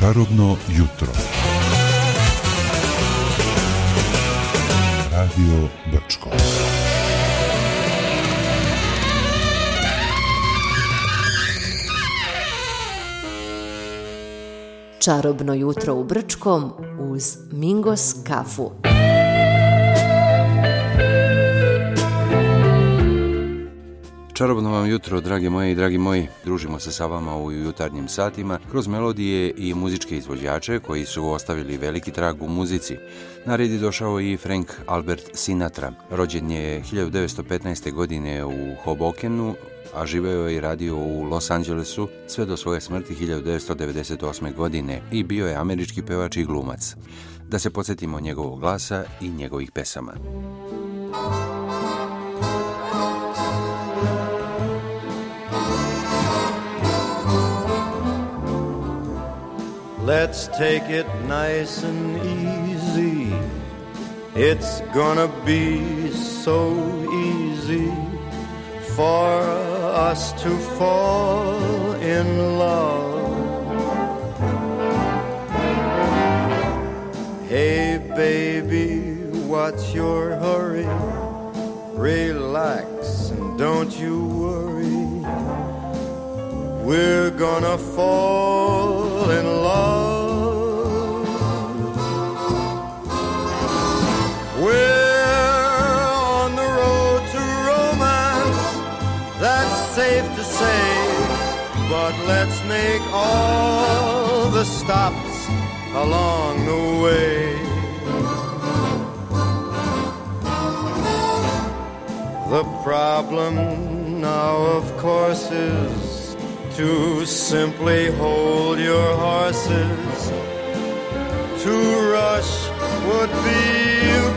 Čarobno jutro. Radio Brčko. Čarobno jutro u Brčkom uz Mingos kafu. Čarobno vam jutro, dragi moji i dragi moji. Družimo se sa vama u jutarnjim satima kroz melodije i muzičke izvođače koji su ostavili veliki trag u muzici. Na red je došao i Frank Albert Sinatra. Rođen je 1915. godine u Hobokenu, a živeo je i radio u Los Angelesu sve do svoje smrti 1998. godine i bio je američki pevač i glumac. Da se podsjetimo njegovog glasa i njegovih pesama. Let's take it nice and easy. It's gonna be so easy for us to fall in love. Hey baby, what's your hurry? Relax and don't you worry. We're gonna fall in love. We're on the road to romance, that's safe to say, but let's make all the stops along the way. The problem now, of course, is to simply hold your horses. To rush would be a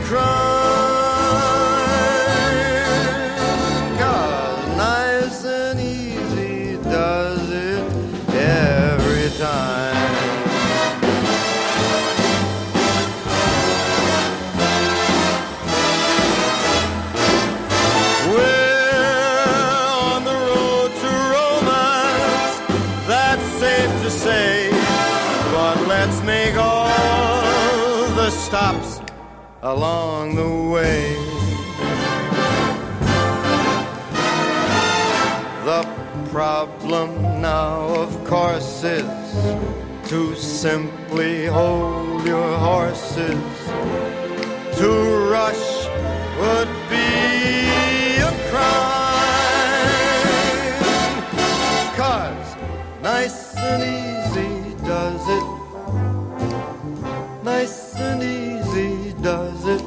crime. 'Cause nice and easy does it every time. Let's make all the stops along the way. The problem now, of course, is to simply hold your horses. To rush would be a crime. 'Cause nice and easy does it. Nice and easy does it.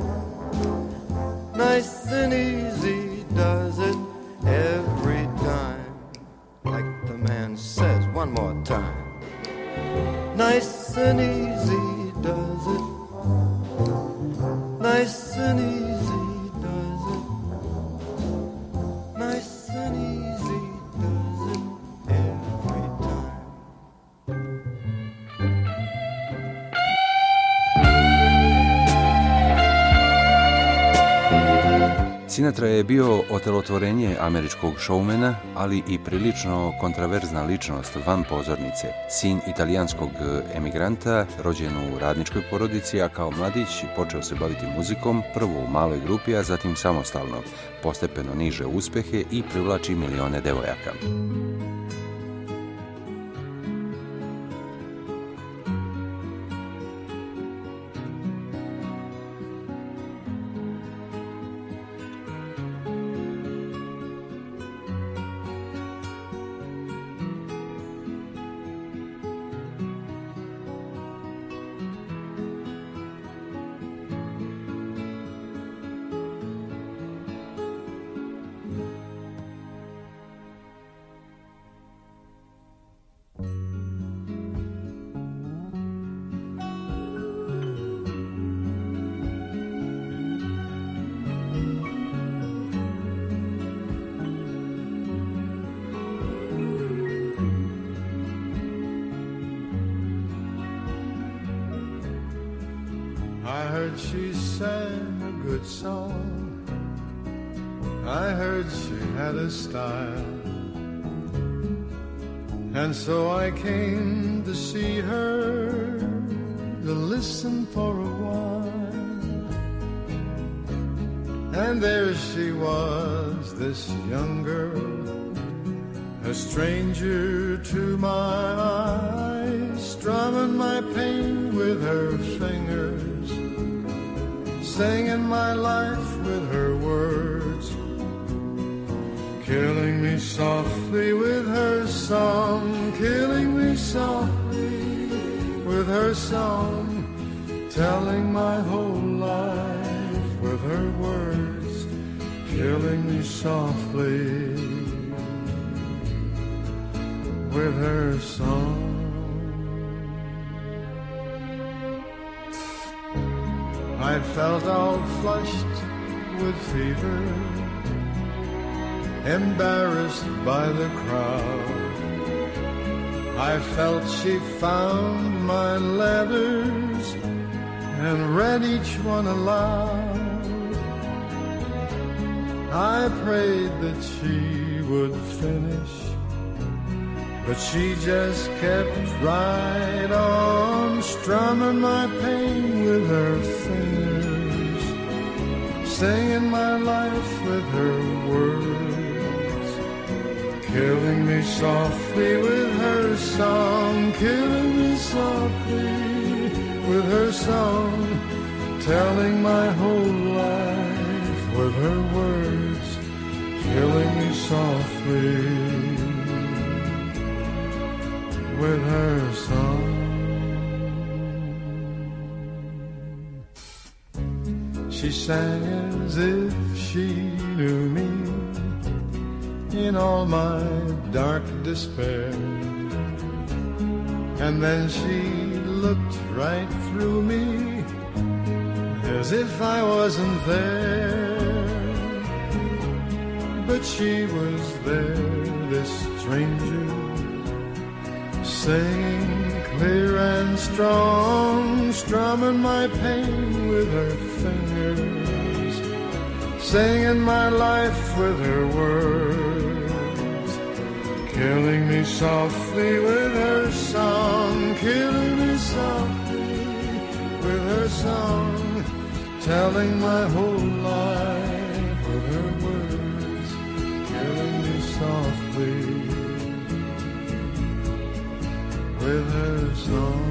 Nice and easy does it every time. Like the man says, one more time. Nice and easy does it. Nice and easy does it. Nice and easy does it every time. Sinatra je bio otelotvorenje američkog šoumena, ali i prilično kontraverzna ličnost van pozornice. Sin italijanskog emigranta, rođen u radničkoj porodici, a kao mladić počeo se baviti muzikom, prvo u maloj grupi, a zatim samostalno. Postepeno niže uspehe i privlači milione devojaka. I heard she sang a good song. I heard she had a style. And so I came to see her, to listen for a while. And there she was, this young girl, a stranger to my eyes, strumming my pain with her fingers, singing my life with her words, killing me softly with her song, killing me softly with her song, telling my whole life with her words, killing me softly with her song. I felt all flushed with fever, embarrassed by the crowd. I felt she found my letters and read each one aloud. I prayed that she would finish, but she just kept right on, strumming my pain with her fingers, singing my life with her words, killing me softly with her song, killing me softly with her song, telling my whole life with her words, killing me softly with her song. She sang as if she knew me in all my dark despair, and then she looked right through me as if I wasn't there. But she was there, this stranger, singing clear and strong, strumming my pain with her fingers, singing my life with her words, killing me softly with her song, killing me softly with her song, telling my whole life with her words, killing me softly with her song.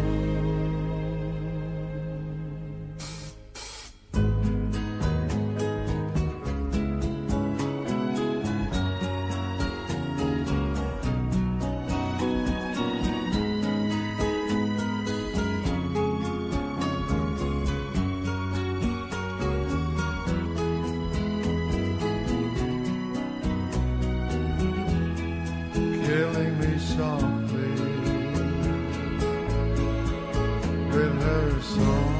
Killing me softly with her song.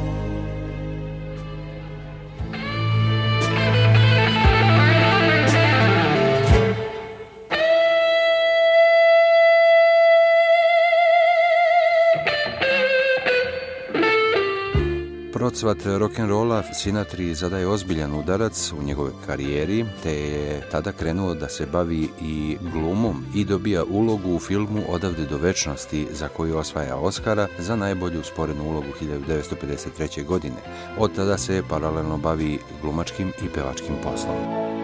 Procvat rock'n'rolla Sinatri zadaje ozbiljan udarac u njegovoj karijeri, te je tada krenuo da se bavi i glumom i dobija ulogu u filmu Odavde do večnosti, za koju osvaja Oscara za najbolju sporednu ulogu 1953. godine. Od tada se paralelno bavi glumačkim i pevačkim poslom.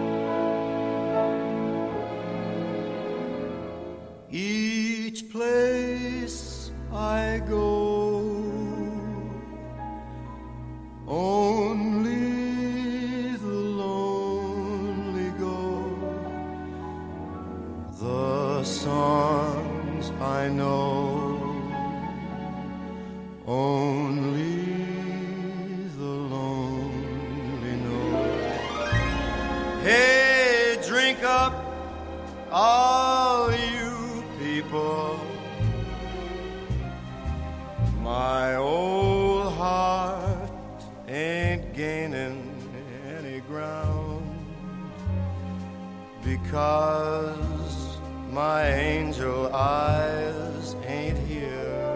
Each place I go, only the lonely go. The songs I know, only the lonely know. Hey, drink up, all you people. My old heart ain't gaining any ground, because my angel eyes ain't here.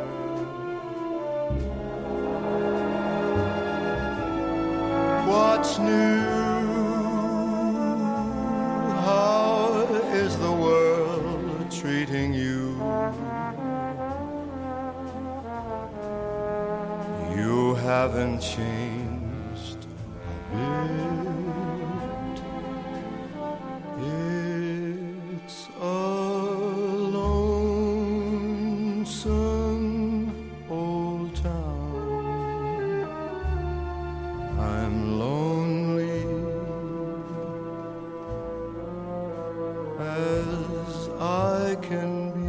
What's new? How is the world treating you? you. You haven't changed a bit. It's a lonesome old town. I'm lonely as I can be.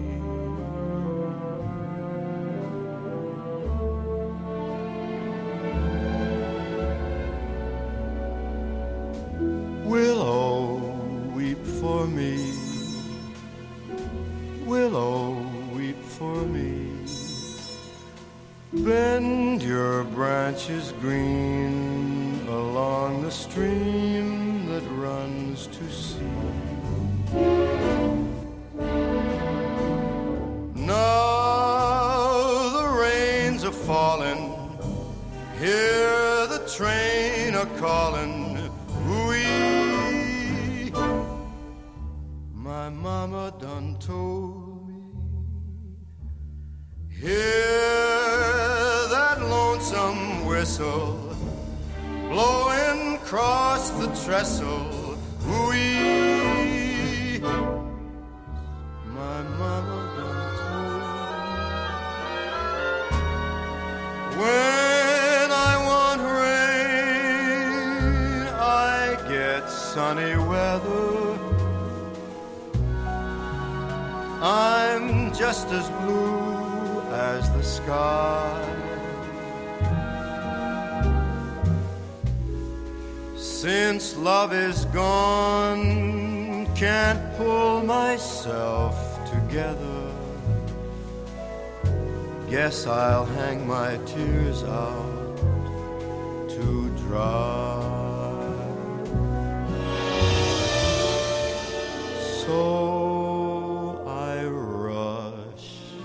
Willow, weep for me. Willow, weep for me. Bend your branches green along the stream that runs to sea. Now the rains are falling. Hear the train a calling. Wee. My mama done told me. Hear that lonesome whistle blowing across the trestle. Wee. My mama done told me. When I want rain, I get sunny weather. I'm just as blue as the sky. Since love is gone, can't pull myself together. Guess I'll hang my tears out to dry. So I rush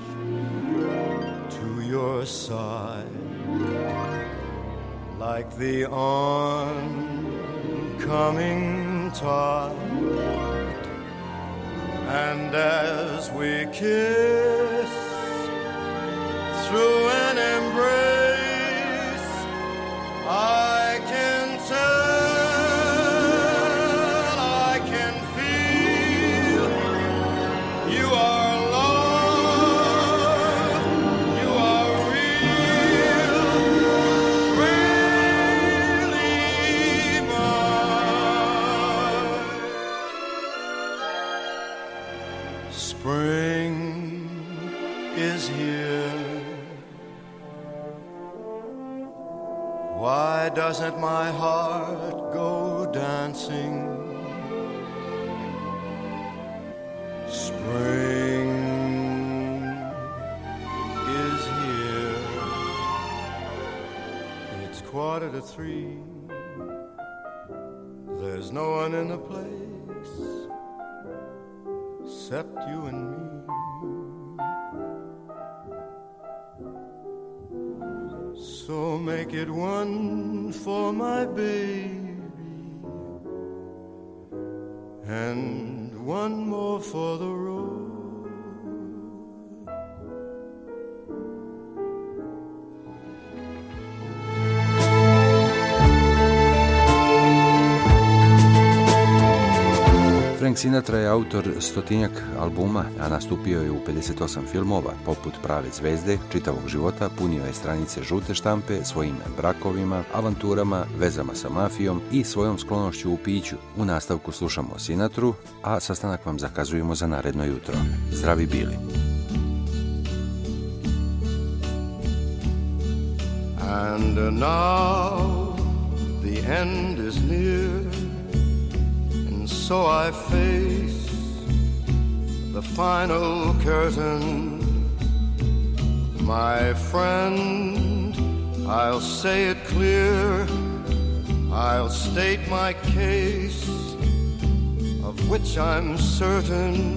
to your side like the oncoming tide, and as we kiss through an embrace, I can tell, I can feel you are love, you are real, really mine. Spring is here. Why doesn't my heart go dancing? Spring is here. It's 2:45. There's no one in the place except you and me. So make it one for my baby and one more for the road. Frank Sinatra je autor 100-tinjak albuma, a nastupio je u 58 filmova. Poput Prave zvezde, čitavog života, punio je stranice žute štampe svojim brakovima, avanturama, vezama sa mafijom i svojom sklonošću u piću. U nastavku slušamo Sinatru, a sastanak vam zakazujemo za naredno jutro. Zdravi bili! And now the end is near, and so I face the final curtain. My friend, I'll say it clear, I'll state my case, of which I'm certain.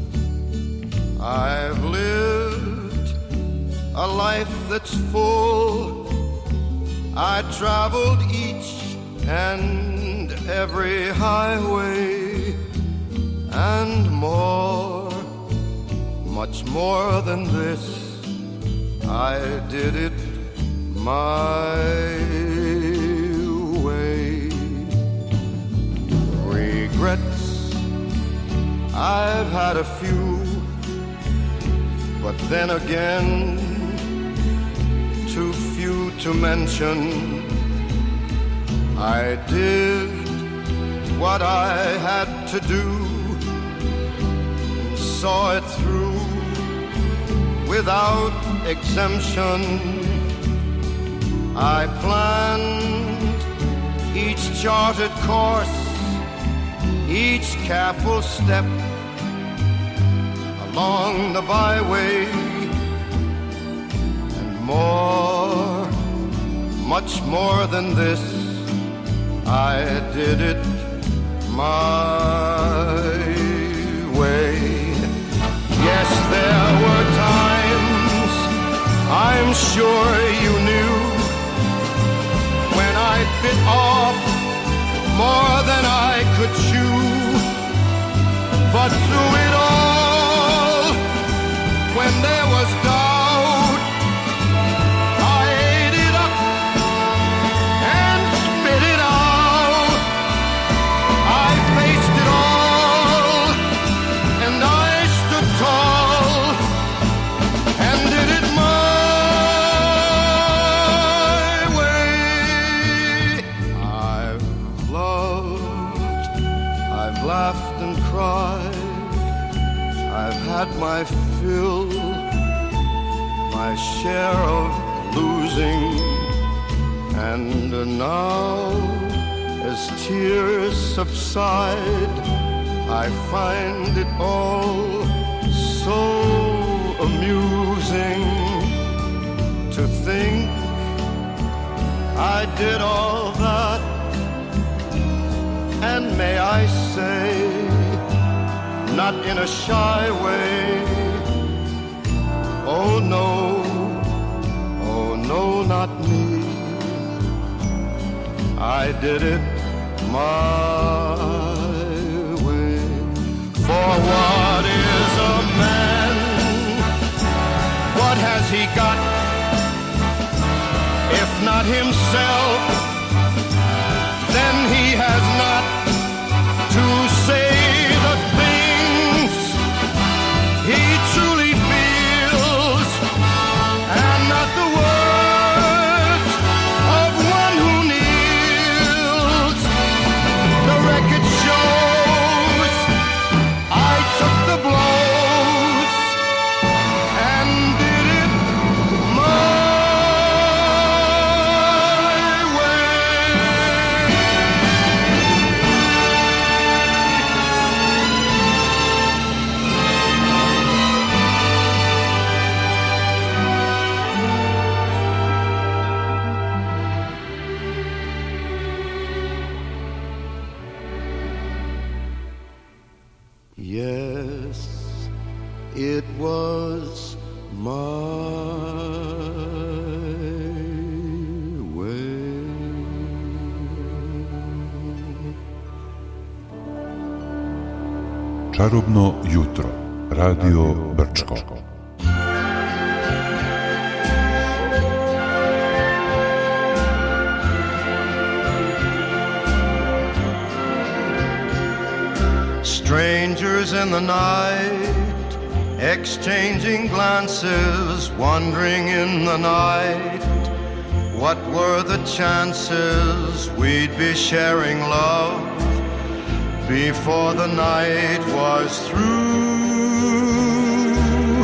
I've lived a life that's full. I traveled each and every highway and more. much more than this. I did it my way. Regrets, I've had a few, but then again, too few to mention. I did what I had to do, and saw it through without exemption. I planned each charted course, each careful step along the byway, and more, much more than this, I did it my way. Yes, there were times, I'm sure you knew, when I bit off more than I could chew. But through it all, when there was doubt, I ate it up and spit it out. I faced it all, and I stood tall, and did it my way. I've loved, I've laughed and cried, I've had my fill, my share of losing, and now, as tears subside, I find it all so amusing to think I did all that, and may I say, not in a shy way, oh no, not me. I did it my way. For what is a man? What has he got, if not himself? Then he has not to say the things he truly feels, and not the words of one who kneels. The record shows I took the blows and did it my way. Yes, it was my way. Čarobno jutro. Radio Brčko. Strangers in the night, exchanging glances, wandering in the night. What were the chances we'd be sharing love before the night was through?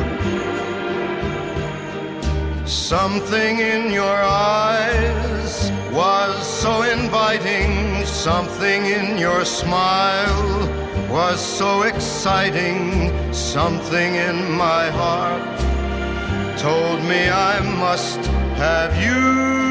Something in your eyes was so inviting, something in your smile was so exciting, something in my heart told me I must have you.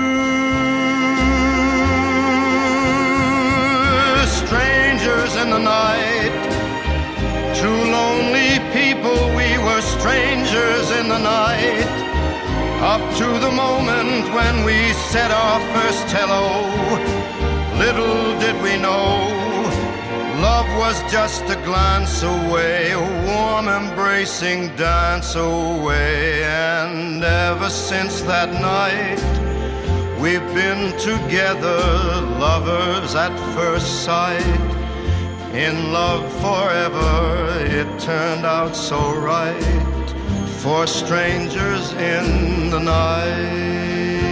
Strangers in the night, two lonely people, we were strangers in the night, up to the moment when we said our first hello. Little did we know, Love was just a glance away, a warm embracing dance away. And ever since that night, we've been together, lovers at first sight. In love forever, it turned out so right, for strangers in the night.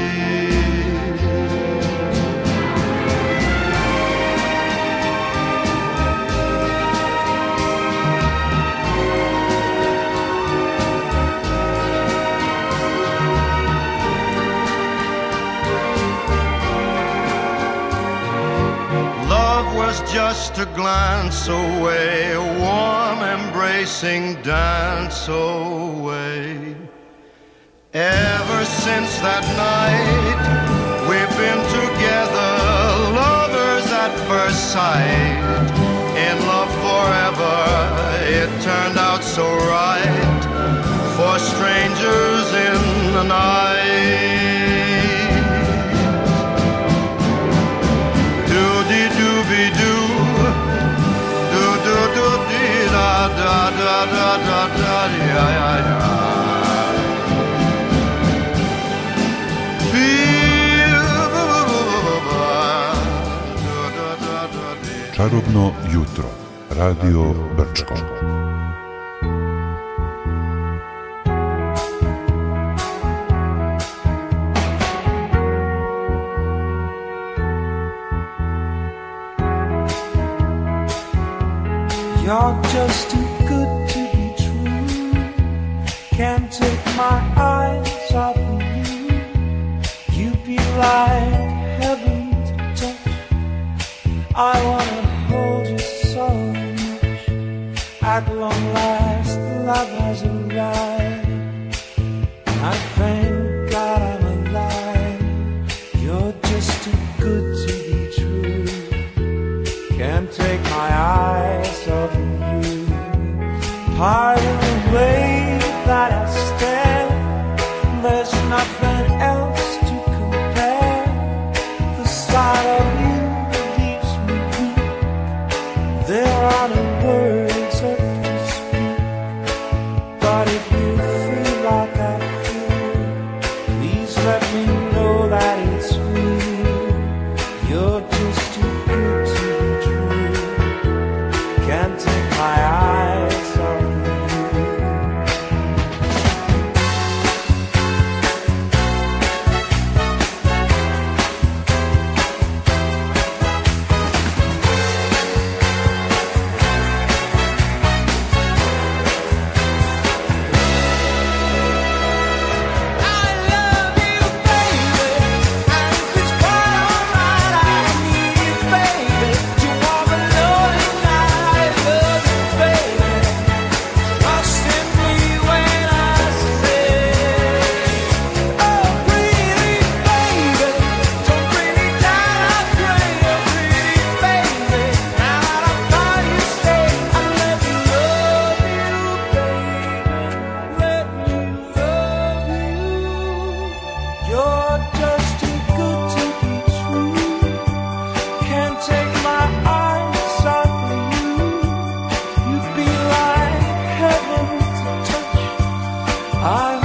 Was just a glance away, a warm embracing dance away. Ever since that night, we've been together, lovers at first sight. In love forever, it turned out so right, for strangers in the night. Da da da da da da ya ya ya. Čarobno jutro. Radio Brčko. You're just too good to be true. Can't take my eyes off of you. You be like heaven to touch. I wanna hold you so much. At long last, love has arrived. I thank God I'm alive. You're just too good to be true. Can't take my eyes off of you. Pardon the way that I stare. There's nothing else to compare. The sight of you leaves me weak. There are no words that can speak. But if you feel like I feel, please let me know that it's real. You're just too good to be true. Can't take my eyes off of you. I love you, baby, and it's quite alright. I need you, baby. You want me knowing I love you, baby. Trust in me when I say, oh, pretty baby, don't bring me down. I pray, oh, pretty baby. Now that I'm by your side, I'll let me love you, baby. Let me love you. You're just too good to be true. Can't take my eyes off of you. You'd be like heaven to touch. I